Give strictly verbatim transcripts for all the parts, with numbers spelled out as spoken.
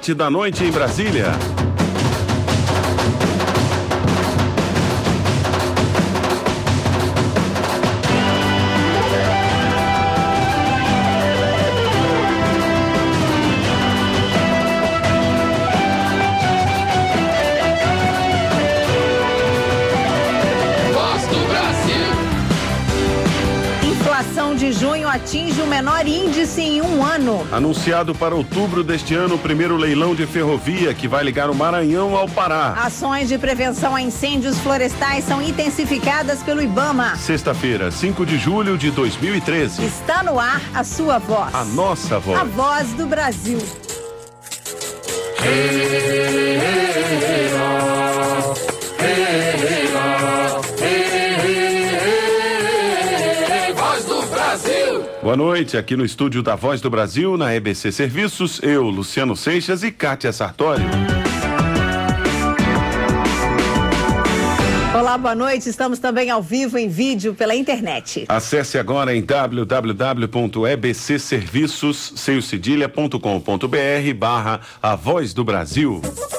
sete da noite em Brasília. De junho atinge o menor índice em um ano. Anunciado para outubro deste ano o primeiro leilão de ferrovia que vai ligar o Maranhão ao Pará. Ações de prevenção a incêndios florestais são intensificadas pelo IBAMA. Sexta-feira, cinco de julho de dois mil e treze. Está no ar a sua voz. A nossa voz. A voz do Brasil. Hey, hey, hey, oh. Hey, hey, oh. Hey. Boa noite, aqui no estúdio da Voz do Brasil, na E B C Serviços, eu, Luciano Seixas e Kátia Sartori. Olá, boa noite, estamos também ao vivo em vídeo pela internet. Acesse agora em w w w ponto e b c serviços seio cedilha ponto com ponto b r barra A Voz do Brasil.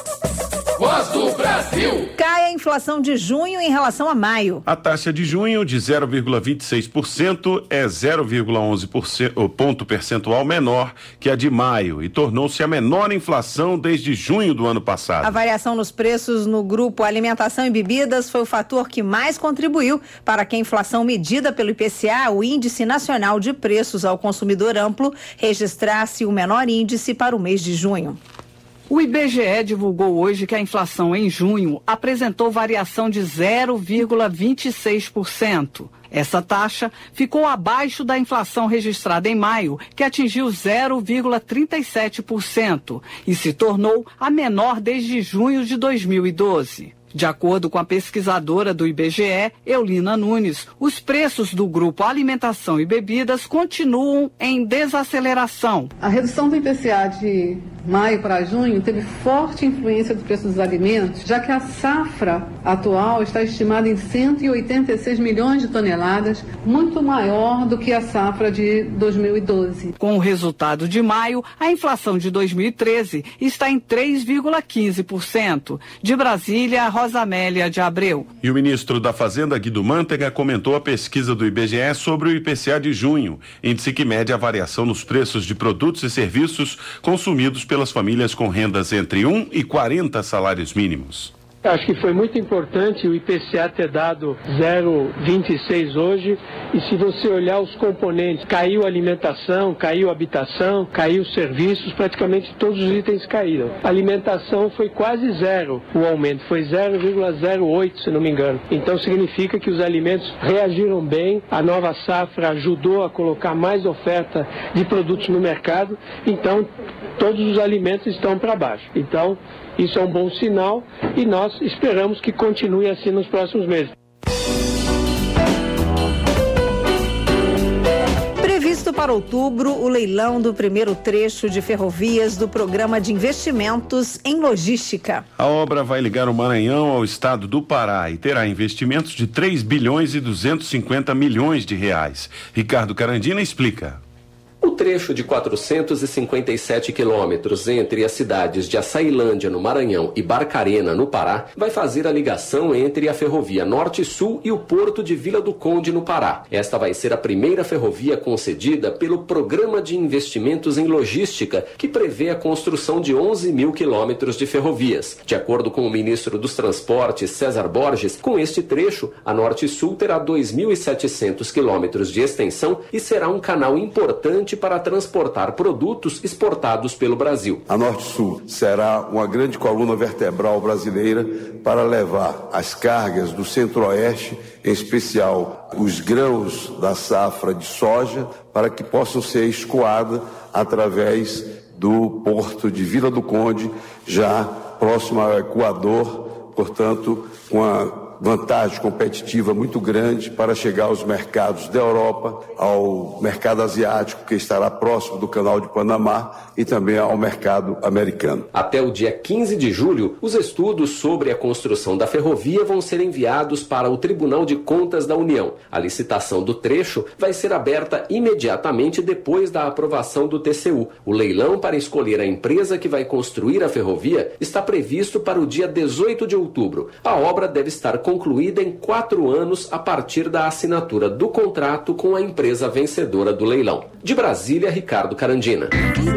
Voz do Brasil. Cai a inflação de junho em relação a maio. A taxa de junho de zero vírgula vinte e seis por cento é zero vírgula onze por cento, ponto percentual menor que a de maio e tornou-se a menor inflação desde junho do ano passado. A variação nos preços no grupo alimentação e bebidas foi o fator que mais contribuiu para que a inflação medida pelo I P C A, o Índice Nacional de Preços ao Consumidor Amplo, registrasse o menor índice para o mês de junho. O I B G E divulgou hoje que a inflação em junho apresentou variação de zero vírgula vinte e seis por cento. Essa taxa ficou abaixo da inflação registrada em maio, que atingiu zero vírgula trinta e sete por cento e se tornou a menor desde junho de dois mil e doze. De acordo com a pesquisadora do I B G E, Eulina Nunes, os preços do grupo alimentação e bebidas continuam em desaceleração. A redução do I P C A de maio para junho teve forte influência do preço dos alimentos, já que a safra atual está estimada em cento e oitenta e seis milhões de toneladas, muito maior do que a safra de dois mil e doze. Com o resultado de maio, a inflação de dois mil e treze está em três vírgula quinze por cento. De Brasília, Rosamélia de Abreu. E o ministro da Fazenda, Guido Mantega, comentou a pesquisa do I B G E sobre o I P C A de junho, índice que mede a variação nos preços de produtos e serviços consumidos pelas famílias com rendas entre um e quarenta salários mínimos. Acho que foi muito importante o I P C A ter dado zero vírgula vinte e seis hoje, e se você olhar os componentes, caiu a alimentação, caiu a habitação, caiu os serviços, praticamente todos os itens caíram. A alimentação foi quase zero, o aumento foi zero vírgula zero oito, se não me engano. Então significa que os alimentos reagiram bem, a nova safra ajudou a colocar mais oferta de produtos no mercado, então todos os alimentos estão para baixo. Então isso é um bom sinal e nós esperamos que continue assim nos próximos meses. Previsto para outubro o leilão do primeiro trecho de ferrovias do Programa de Investimentos em Logística. A obra vai ligar o Maranhão ao estado do Pará e terá investimentos de três bilhões e duzentos e cinquenta milhões de reais. Ricardo Carandina explica. O trecho de quatrocentos e cinquenta e sete quilômetros entre as cidades de Açailândia, no Maranhão, e Barcarena, no Pará, vai fazer a ligação entre a ferrovia Norte-Sul e o porto de Vila do Conde, no Pará. Esta vai ser a primeira ferrovia concedida pelo Programa de Investimentos em Logística, que prevê a construção de onze mil quilômetros de ferrovias. De acordo com o ministro dos Transportes, César Borges, com este trecho, a Norte-Sul terá dois mil e setecentos quilômetros de extensão e será um canal importante para transportar produtos exportados pelo Brasil. A Norte-Sul será uma grande coluna vertebral brasileira para levar as cargas do Centro-Oeste, em especial os grãos da safra de soja, para que possam ser escoadas através do porto de Vila do Conde, já próximo ao Equador, portanto, com a vantagem competitiva muito grande para chegar aos mercados da Europa, ao mercado asiático, que estará próximo do Canal de Panamá, e também ao mercado americano. Até o dia quinze de julho, os estudos sobre a construção da ferrovia vão ser enviados para o Tribunal de Contas da União. A licitação do trecho vai ser aberta imediatamente depois da aprovação do T C U. O leilão para escolher a empresa que vai construir a ferrovia está previsto para o dia dezoito de outubro. A obra deve estar concluída em quatro anos a partir da assinatura do contrato com a empresa vencedora do leilão. De Brasília, Ricardo Carandina.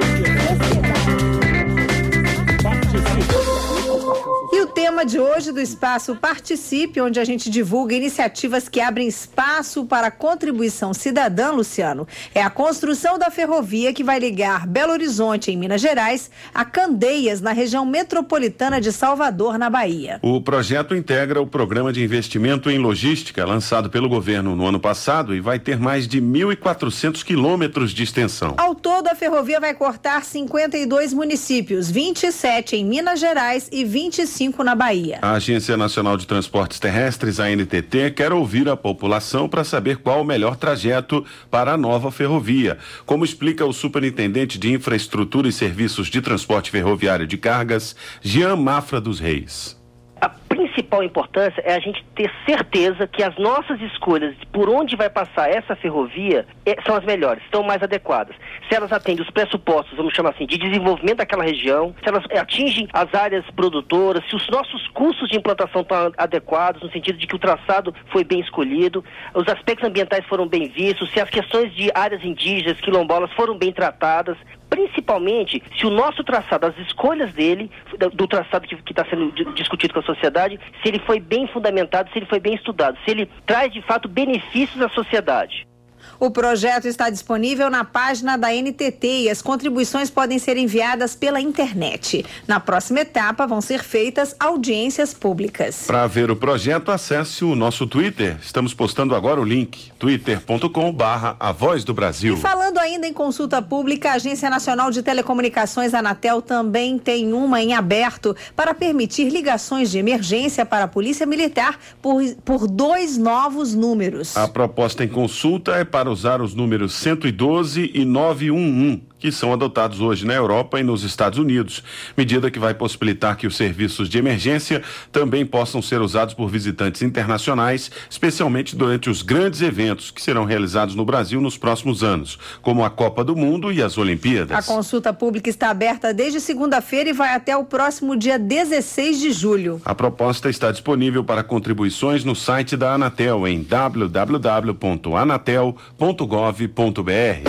E o tema de hoje do Espaço Participe, onde a gente divulga iniciativas que abrem espaço para a contribuição cidadã, Luciano, é a construção da ferrovia que vai ligar Belo Horizonte, em Minas Gerais, a Candeias, na região metropolitana de Salvador, na Bahia. O projeto integra o Programa de Investimento em Logística, lançado pelo governo no ano passado, e vai ter mais de mil e quatrocentos quilômetros de extensão. Ao todo, a ferrovia vai cortar cinquenta e dois municípios, vinte e sete em Minas Gerais e vinte e cinco na Bahia. A Agência Nacional de Transportes Terrestres, a N T T, quer ouvir a população para saber qual o melhor trajeto para a nova ferrovia. Como explica o superintendente de Infraestrutura e Serviços de Transporte Ferroviário de Cargas, Jean Mafra dos Reis. A principal importância é a gente ter certeza que as nossas escolhas por onde vai passar essa ferrovia é, são as melhores, estão mais adequadas. Se elas atendem os pressupostos, vamos chamar assim, de desenvolvimento daquela região, se elas atingem as áreas produtoras, se os nossos custos de implantação estão adequados, no sentido de que o traçado foi bem escolhido, os aspectos ambientais foram bem vistos, se as questões de áreas indígenas, quilombolas foram bem tratadas, principalmente se o nosso traçado, as escolhas dele, do traçado que está sendo discutido com a sociedade, se ele foi bem fundamentado, se ele foi bem estudado, se ele traz de fato benefícios à sociedade. O projeto está disponível na página da N T T e as contribuições podem ser enviadas pela internet. Na próxima etapa vão ser feitas audiências públicas. Para ver o projeto, acesse o nosso Twitter. Estamos postando agora o link, twitter ponto com barra a voz do Brasil. E falando ainda em consulta pública, a Agência Nacional de Telecomunicações, a Anatel, também tem uma em aberto para permitir ligações de emergência para a Polícia Militar por, por dois novos números. A proposta em consulta é para usar os números cento e doze e novecentos e onze, que são adotados hoje na Europa e nos Estados Unidos, medida que vai possibilitar que os serviços de emergência também possam ser usados por visitantes internacionais, especialmente durante os grandes eventos que serão realizados no Brasil nos próximos anos, como a Copa do Mundo e as Olimpíadas. A consulta pública está aberta desde segunda-feira e vai até o próximo dia dezesseis de julho. A proposta está disponível para contribuições no site da Anatel em w w w ponto anatel ponto gov ponto b r.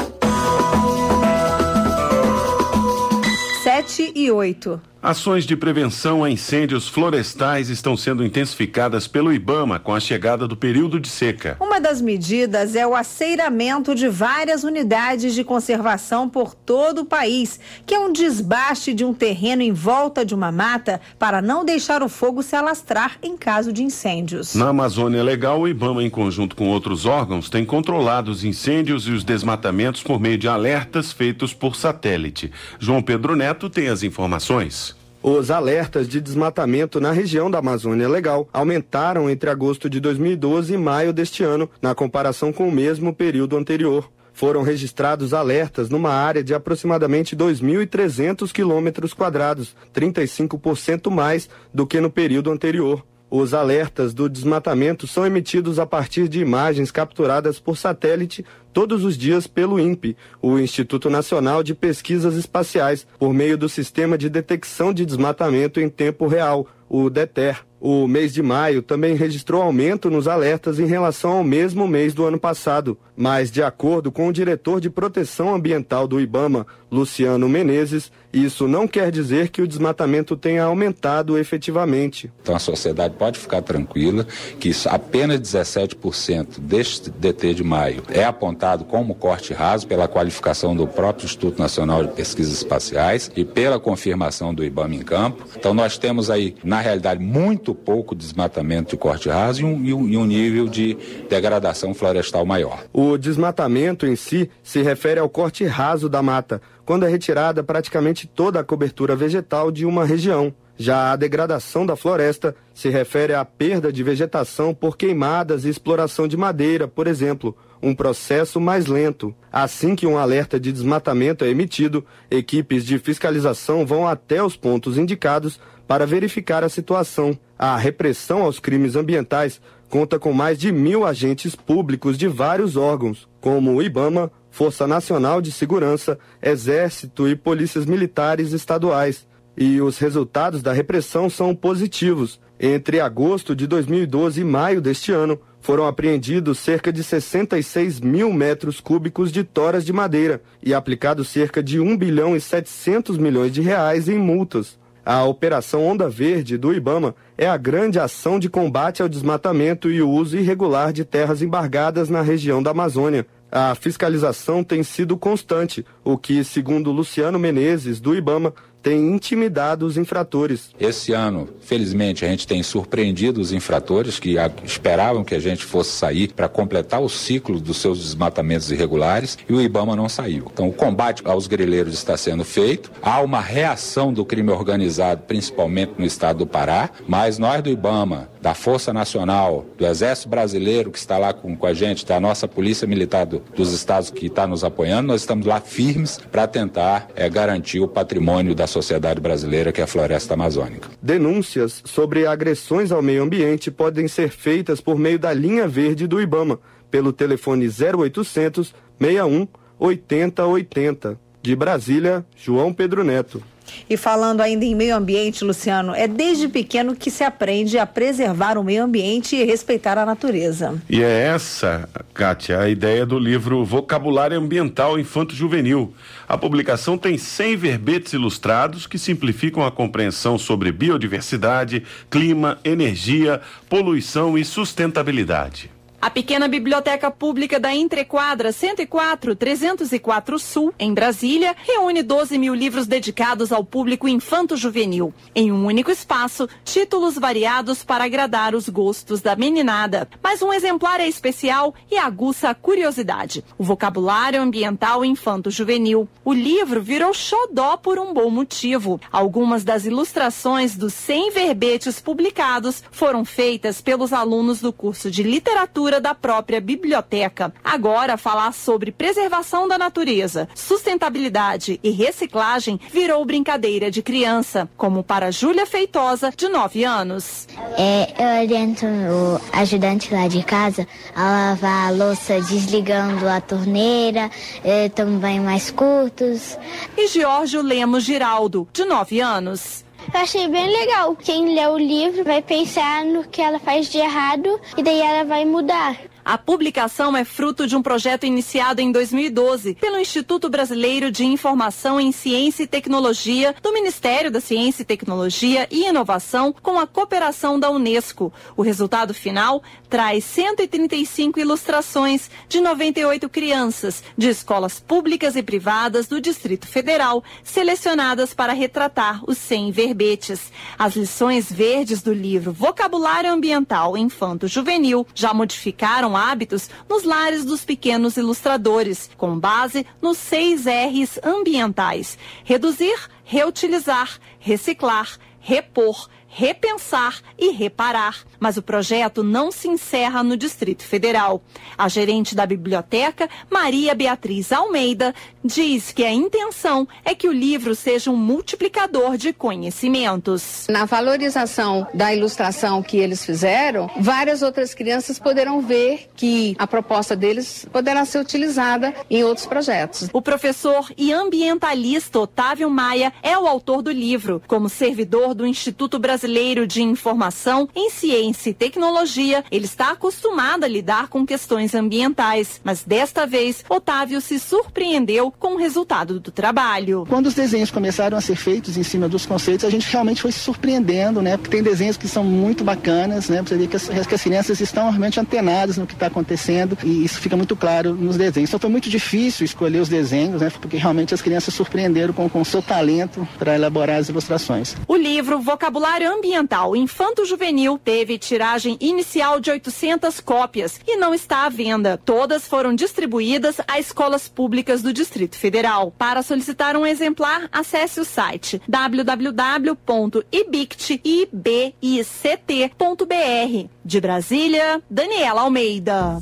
sete e oito. Ações de prevenção a incêndios florestais estão sendo intensificadas pelo IBAMA com a chegada do período de seca. Uma das medidas é o aceiramento de várias unidades de conservação por todo o país, que é um desbaste de um terreno em volta de uma mata para não deixar o fogo se alastrar em caso de incêndios. Na Amazônia Legal, o IBAMA, em conjunto com outros órgãos, tem controlado os incêndios e os desmatamentos por meio de alertas feitos por satélite. João Pedro Neto tem as informações. Os alertas de desmatamento na região da Amazônia Legal aumentaram entre agosto de dois mil e doze e maio deste ano, na comparação com o mesmo período anterior. Foram registrados alertas numa área de aproximadamente dois mil e trezentos quilômetros quadrados, trinta e cinco por cento mais do que no período anterior. Os alertas do desmatamento são emitidos a partir de imagens capturadas por satélite todos os dias pelo INPE, o Instituto Nacional de Pesquisas Espaciais, por meio do Sistema de Detecção de Desmatamento em Tempo Real, o DETER. O mês de maio também registrou aumento nos alertas em relação ao mesmo mês do ano passado, mas de acordo com o diretor de Proteção Ambiental do IBAMA, Luciano Menezes, isso não quer dizer que o desmatamento tenha aumentado efetivamente. Então a sociedade pode ficar tranquila que apenas dezessete por cento deste D T de maio é apontado como corte raso pela qualificação do próprio Instituto Nacional de Pesquisas Espaciais e pela confirmação do IBAMA em campo. Então nós temos aí, na realidade, muito pouco desmatamento de corte raso e um, e um, e um nível de degradação florestal maior. O desmatamento em si se refere ao corte raso da mata, quando é retirada praticamente toda a cobertura vegetal de uma região. Já a degradação da floresta se refere à perda de vegetação por queimadas e exploração de madeira, por exemplo, um processo mais lento. Assim que um alerta de desmatamento é emitido, equipes de fiscalização vão até os pontos indicados para verificar a situação. A repressão aos crimes ambientais conta com mais de mil agentes públicos de vários órgãos, como o IBAMA, Força Nacional de Segurança, Exército e polícias militares estaduais. E os resultados da repressão são positivos. Entre agosto de dois mil e doze e maio deste ano, foram apreendidos cerca de sessenta e seis mil metros cúbicos de toras de madeira e aplicados cerca de um bilhão e setecentos milhões de reais em multas. A Operação Onda Verde do IBAMA é a grande ação de combate ao desmatamento e o uso irregular de terras embargadas na região da Amazônia. A fiscalização tem sido constante, o que, segundo Luciano Menezes, do IBAMA, tem intimidado os infratores. Esse ano, felizmente, a gente tem surpreendido os infratores que esperavam que a gente fosse sair para completar o ciclo dos seus desmatamentos irregulares e o IBAMA não saiu. Então, o combate aos grileiros está sendo feito. Há uma reação do crime organizado, principalmente no estado do Pará, mas nós do IBAMA, da Força Nacional, do Exército Brasileiro que está lá com, com a gente, da nossa Polícia Militar do, dos estados que está nos apoiando, nós estamos lá firmes para tentar é, garantir o patrimônio da sociedade brasileira, que é a floresta amazônica. Denúncias sobre agressões ao meio ambiente podem ser feitas por meio da linha verde do IBAMA, pelo telefone zero oitocentos, sessenta e um, oitenta oitenta. De Brasília, João Pedro Neto. E falando ainda em meio ambiente, Luciano, é desde pequeno que se aprende a preservar o meio ambiente e respeitar a natureza. E é essa, Kátia, a ideia do livro Vocabulário Ambiental Infanto-Juvenil. A publicação tem cem verbetes ilustrados que simplificam a compreensão sobre biodiversidade, clima, energia, poluição e sustentabilidade. A pequena biblioteca pública da Entrequadra cento e quatro, trezentos e quatro Sul, em Brasília, reúne doze mil livros dedicados ao público infanto-juvenil. Em um único espaço, títulos variados para agradar os gostos da meninada. Mas um exemplar é especial e aguça a curiosidade. O Vocabulário Ambiental Infanto-Juvenil. O livro virou xodó por um bom motivo. Algumas das ilustrações dos cem verbetes publicados foram feitas pelos alunos do curso de literatura da própria biblioteca. Agora, falar sobre preservação da natureza, sustentabilidade e reciclagem virou brincadeira de criança, como para Júlia Feitosa, de nove anos. É, eu oriento o ajudante lá de casa a lavar a louça desligando a torneira, é, tomar banho mais curtos. E Giorgio Lemos Giraldo, de nove anos. Eu achei bem legal. Quem lê o livro vai pensar no que ela faz de errado e daí ela vai mudar. A publicação é fruto de um projeto iniciado em dois mil e doze pelo Instituto Brasileiro de Informação em Ciência e Tecnologia do Ministério da Ciência e Tecnologia e Inovação com a cooperação da Unesco. O resultado final traz cento e trinta e cinco ilustrações de noventa e oito crianças de escolas públicas e privadas do Distrito Federal, selecionadas para retratar os cem verbetes. As lições verdes do livro Vocabulário Ambiental Infanto-Juvenil já modificaram hábitos nos lares dos pequenos ilustradores, com base nos seis R's ambientais: reduzir, reutilizar, reciclar, repor, repensar e reparar. Mas o projeto não se encerra no Distrito Federal. A gerente da biblioteca, Maria Beatriz Almeida, diz que a intenção é que o livro seja um multiplicador de conhecimentos. Na valorização da ilustração que eles fizeram, várias outras crianças poderão ver que a proposta deles poderá ser utilizada em outros projetos. O professor e ambientalista Otávio Maia é o autor do livro. Como servidor do Instituto Brasileiro de Informação em Ciência e Tecnologia, ele está acostumado a lidar com questões ambientais, mas desta vez Otávio se surpreendeu com o resultado do trabalho. Quando os desenhos começaram a ser feitos em cima dos conceitos, a gente realmente foi se surpreendendo, né? Porque tem desenhos que são muito bacanas, né? Você vê que as, que as crianças estão realmente antenadas no que está acontecendo e isso fica muito claro nos desenhos. Então foi muito difícil escolher os desenhos, né? Porque realmente as crianças surpreenderam com o seu talento para elaborar as ilustrações. O livro Vocabulário ambiental infanto-juvenil teve tiragem inicial de oitocentas cópias e não está à venda. Todas foram distribuídas a escolas públicas do Distrito Federal. Para solicitar um exemplar, acesse o site w w w ponto ibict ponto b r. De Brasília, Daniela Almeida.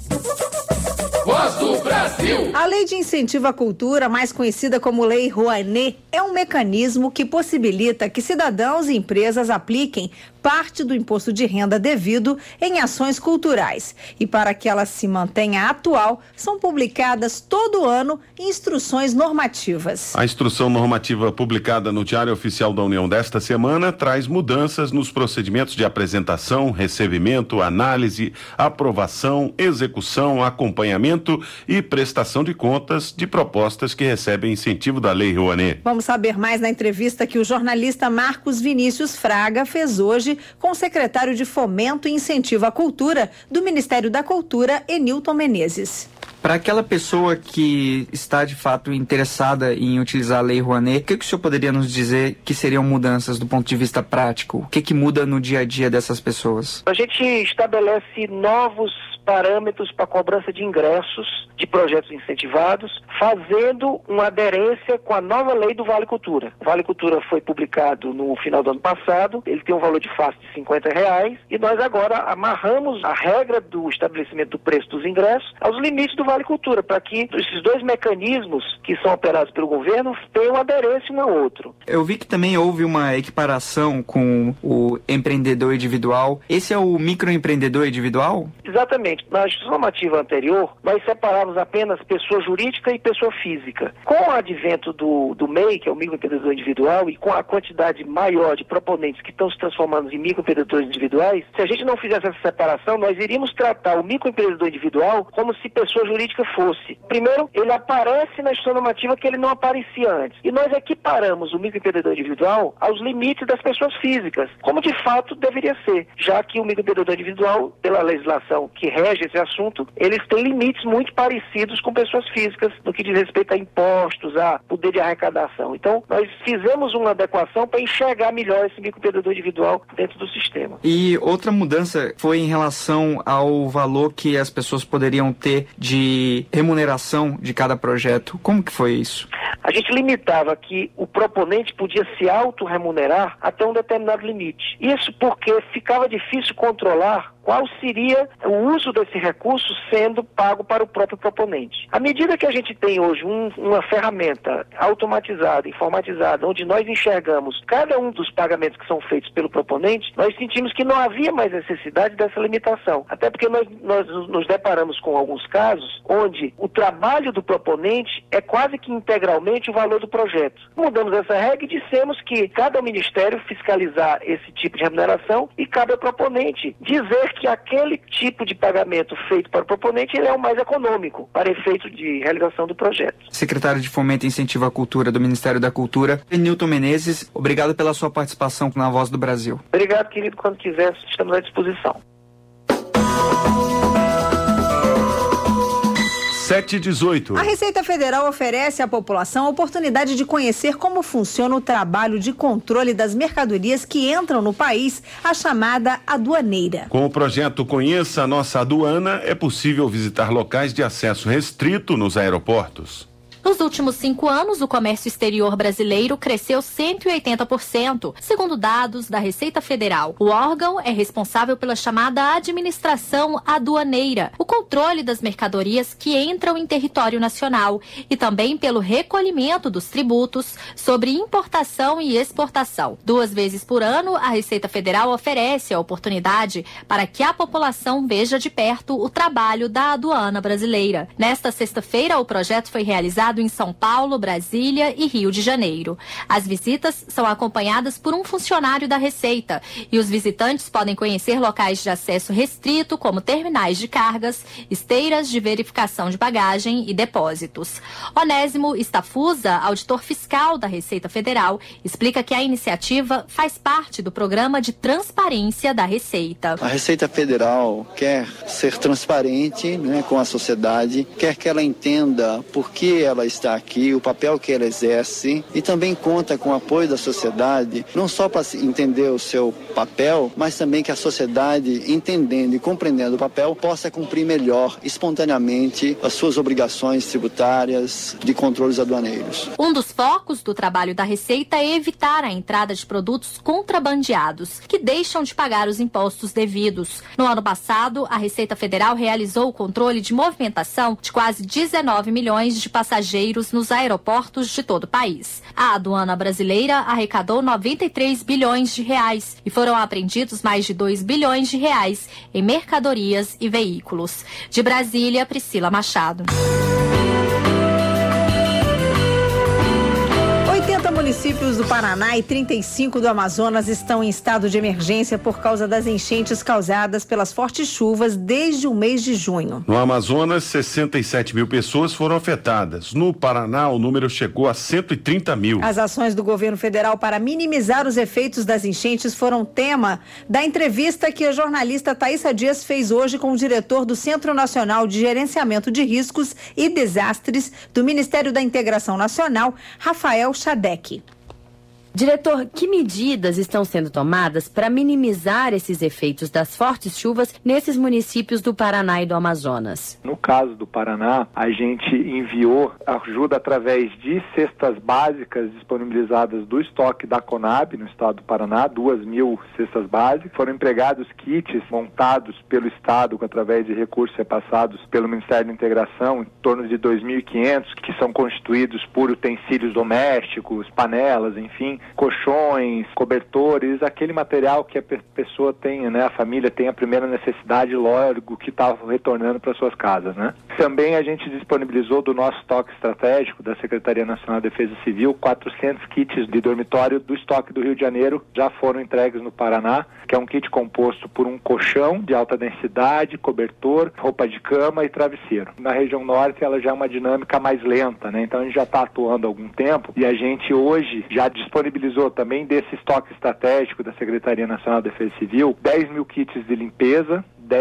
Voz do Brasil. A Lei de Incentivo à Cultura, mais conhecida como Lei Rouanet, é um mecanismo que possibilita que cidadãos e empresas apliquem parte do imposto de renda devido em ações culturais. E para que ela se mantenha atual, são publicadas todo ano instruções normativas. A instrução normativa publicada no Diário Oficial da União desta semana traz mudanças nos procedimentos de apresentação, recebimento, análise, aprovação, execução, acompanhamento e prestação de contas de propostas que recebem incentivo da Lei Rouanet. Vamos saber mais na entrevista que o jornalista Marcos Vinícius Fraga fez hoje com o secretário de Fomento e Incentivo à Cultura do Ministério da Cultura, Enilton Menezes. Para aquela pessoa que está de fato interessada em utilizar a Lei Rouanet, o que, que o senhor poderia nos dizer que seriam mudanças do ponto de vista prático? O que, que muda no dia a dia dessas pessoas? A gente estabelece novos parâmetros para cobrança de ingressos de projetos incentivados, fazendo uma aderência com a nova lei do Vale Cultura. O Vale Cultura foi publicado no final do ano passado, ele tem um valor de face de cinquenta reais, e nós agora amarramos a regra do estabelecimento do preço dos ingressos aos limites do Vale Cultura, para que esses dois mecanismos que são operados pelo governo tenham aderência um ao outro. Eu vi que também houve uma equiparação com o empreendedor individual. Esse é o microempreendedor individual? Exatamente. Na Justiça Normativa anterior, nós separávamos apenas pessoa jurídica e pessoa física. Com o advento do, do M E I, que é o microempreendedor individual, e com a quantidade maior de proponentes que estão se transformando em microempreendedores individuais, se a gente não fizesse essa separação, nós iríamos tratar o microempreendedor individual como se pessoa jurídica fosse. Primeiro, ele aparece na Justiça Normativa que ele não aparecia antes. E nós equiparamos o microempreendedor individual aos limites das pessoas físicas, como de fato deveria ser, já que o microempreendedor individual, pela legislação que rege esse assunto, eles têm limites muito parecidos com pessoas físicas no que diz respeito a impostos, a poder de arrecadação. Então, nós fizemos uma adequação para enxergar melhor esse microempreendedor individual dentro do sistema. E outra mudança foi em relação ao valor que as pessoas poderiam ter de remuneração de cada projeto. Como que foi isso? A gente limitava que o proponente podia se autorremunerar até um determinado limite. Isso porque ficava difícil controlar qual seria o uso desse recurso sendo pago para o próprio proponente. À medida que a gente tem hoje um, uma ferramenta automatizada, informatizada, onde nós enxergamos cada um dos pagamentos que são feitos pelo proponente, nós sentimos que não havia mais necessidade dessa limitação. Até porque nós, nós nos deparamos com alguns casos onde o trabalho do proponente é quase que integralmente o valor do projeto. Mudamos essa regra e dissemos que cabe ao Ministério fiscalizar esse tipo de remuneração e cabe ao proponente dizer que aquele tipo de pagamento feito para o proponente ele é o mais econômico para efeito de realização do projeto. Secretário de Fomento e Incentivo à Cultura do Ministério da Cultura, Enilton Menezes, obrigado pela sua participação na Voz do Brasil. Obrigado, querido. Quando quiser, estamos à disposição. sete e dezoito. A Receita Federal oferece à população a oportunidade de conhecer como funciona o trabalho de controle das mercadorias que entram no país, a chamada aduaneira. Com o projeto Conheça a Nossa Aduana, é possível visitar locais de acesso restrito nos aeroportos. Nos últimos cinco anos, o comércio exterior brasileiro cresceu cento e oitenta por cento, segundo dados da Receita Federal. O órgão é responsável pela chamada administração aduaneira, o controle das mercadorias que entram em território nacional e também pelo recolhimento dos tributos sobre importação e exportação. Duas vezes por ano, a Receita Federal oferece a oportunidade para que a população veja de perto o trabalho da aduana brasileira. Nesta sexta-feira, o projeto foi realizado em São Paulo, Brasília e Rio de Janeiro. As visitas são acompanhadas por um funcionário da Receita e os visitantes podem conhecer locais de acesso restrito, como terminais de cargas, esteiras de verificação de bagagem e depósitos. Onésimo Stafusa, auditor fiscal da Receita Federal, explica que a iniciativa faz parte do programa de transparência da Receita. A Receita Federal quer ser transparente, né, com a sociedade, quer que ela entenda por que ela está aqui, o papel que ela exerce, e também conta com o apoio da sociedade, não só para entender o seu papel, mas também que a sociedade, entendendo e compreendendo o papel, possa cumprir melhor, espontaneamente, as suas obrigações tributárias de controles aduaneiros. Um dos focos do trabalho da Receita é evitar a entrada de produtos contrabandeados, que deixam de pagar os impostos devidos. No ano passado, a Receita Federal realizou o controle de movimentação de quase dezenove milhões de passageiros nos aeroportos de todo o país. A aduana brasileira arrecadou noventa e três bilhões de reais e foram apreendidos mais de dois bilhões de reais em mercadorias e veículos. De Brasília, Priscila Machado. oitenta municípios do Paraná e trinta e cinco do Amazonas estão em estado de emergência por causa das enchentes causadas pelas fortes chuvas desde o mês de junho. No Amazonas, sessenta e sete mil pessoas foram afetadas. No Paraná, o número chegou a cento e trinta mil. As ações do governo federal para minimizar os efeitos das enchentes foram tema da entrevista que a jornalista Thaisa Dias fez hoje com o diretor do Centro Nacional de Gerenciamento de Riscos e Desastres do Ministério da Integração Nacional, Rafael Chadec. Diretor, que medidas estão sendo tomadas para minimizar esses efeitos das fortes chuvas nesses municípios do Paraná e do Amazonas? No caso do Paraná, a gente enviou ajuda através de cestas básicas disponibilizadas do estoque da Conab, no estado do Paraná, duas mil cestas básicas. Foram empregados kits montados pelo estado através de recursos repassados pelo Ministério da Integração, em torno de dois mil e quinhentos, que são constituídos por utensílios domésticos, panelas, enfim, colchões, cobertores, aquele material que a pessoa tem, né, a família tem a primeira necessidade, logo que está retornando para suas casas, né? Também a gente disponibilizou do nosso estoque estratégico da Secretaria Nacional de Defesa Civil quatrocentos kits de dormitório do estoque do Rio de Janeiro, já foram entregues no Paraná, que é um kit composto por um colchão de alta densidade, cobertor, roupa de cama e travesseiro. Na região norte ela já é uma dinâmica mais lenta, né? Então a gente já está atuando há algum tempo e a gente hoje já disponibilizou também desse estoque estratégico da Secretaria Nacional de Defesa Civil dez mil kits de limpeza,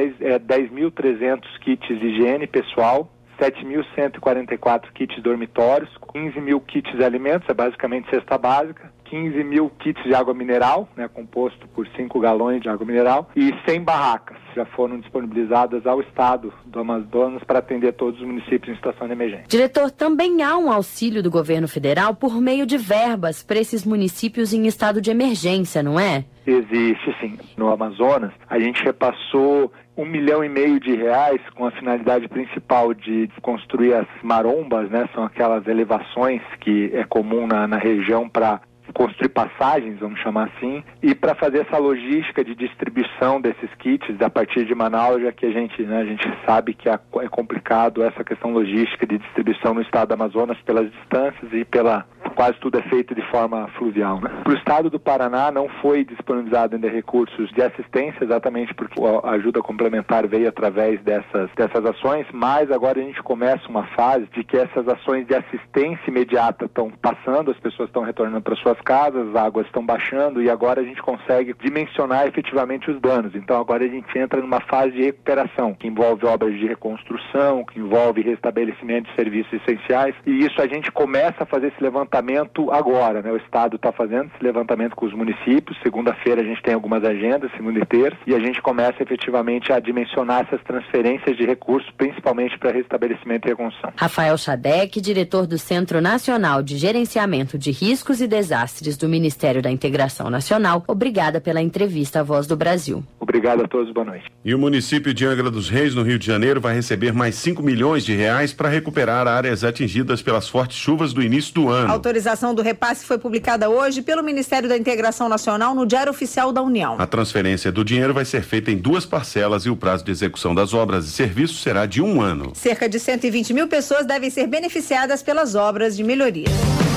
dez mil e trezentos kits de higiene pessoal, sete mil cento e quarenta e quatro kits dormitórios, quinze mil kits de alimentos, é basicamente cesta básica, quinze mil kits de água mineral, né, composto por cinco galões de água mineral, e cem barracas já foram disponibilizadas ao estado do Amazonas para atender todos os municípios em situação de emergência. Diretor, também há um auxílio do governo federal por meio de verbas para esses municípios em estado de emergência, não é? Existe, sim. No Amazonas, a gente repassou um milhão e meio de reais com a finalidade principal de construir as marombas, né? São aquelas elevações que é comum na, na região para construir passagens, vamos chamar assim, e para fazer essa logística de distribuição desses kits a partir de Manaus, já que a gente, né, a gente sabe que é complicado essa questão logística de distribuição no estado do Amazonas pelas distâncias e pela quase tudo é feito de forma fluvial, né? Para o estado do Paraná não foi disponibilizado ainda recursos de assistência, exatamente porque a ajuda complementar veio através dessas, dessas ações, mas agora a gente começa uma fase de que essas ações de assistência imediata estão passando, as pessoas estão retornando para suas casas, as águas estão baixando e agora a gente consegue dimensionar efetivamente os danos. Então agora a gente entra numa fase de recuperação, que envolve obras de reconstrução, que envolve restabelecimento de serviços essenciais, e isso a gente começa a fazer esse levantamento agora, né? O estado está fazendo esse levantamento com os municípios, segunda-feira a gente tem algumas agendas, segunda e terça, e a gente começa efetivamente a dimensionar essas transferências de recursos, principalmente para restabelecimento e reconstrução. Rafael Chadec, diretor do Centro Nacional de Gerenciamento de Riscos e Desastres do Ministério da Integração Nacional, obrigada pela entrevista à Voz do Brasil. Obrigado a todos, boa noite. E o município de Angra dos Reis, no Rio de Janeiro, vai receber mais cinco milhões de reais para recuperar áreas atingidas pelas fortes chuvas do início do ano. A autorização do repasse foi publicada hoje pelo Ministério da Integração Nacional no Diário Oficial da União. A transferência do dinheiro vai ser feita em duas parcelas e o prazo de execução das obras e serviços será de um ano. Cerca de cento e vinte mil pessoas devem ser beneficiadas pelas obras de melhoria.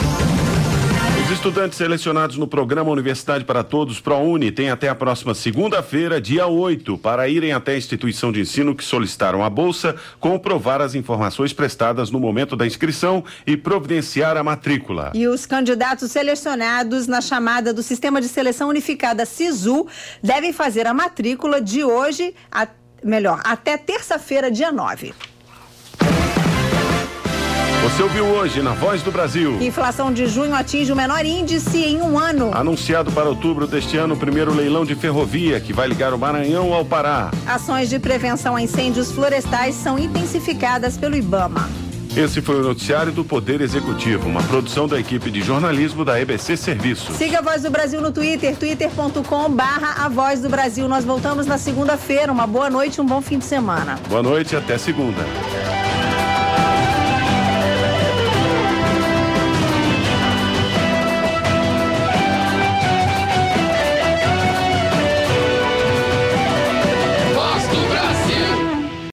Os estudantes selecionados no programa Universidade para Todos ProUni têm até a próxima segunda-feira, dia oito, para irem até a instituição de ensino que solicitaram a bolsa, comprovar as informações prestadas no momento da inscrição e providenciar a matrícula. E os candidatos selecionados na chamada do Sistema de Seleção Unificada SISU devem fazer a matrícula de hoje, a, melhor, até terça-feira, dia nove. Você ouviu hoje na Voz do Brasil. Inflação de junho atinge o menor índice em um ano. Anunciado para outubro deste ano o primeiro leilão de ferrovia que vai ligar o Maranhão ao Pará. Ações de prevenção a incêndios florestais são intensificadas pelo IBAMA. Esse foi o noticiário do Poder Executivo, uma produção da equipe de jornalismo da E B C Serviços. Siga a Voz do Brasil no Twitter, twitter ponto com barra a Voz do Brasil. Nós voltamos na segunda-feira. Uma boa noite e um bom fim de semana. Boa noite e até segunda.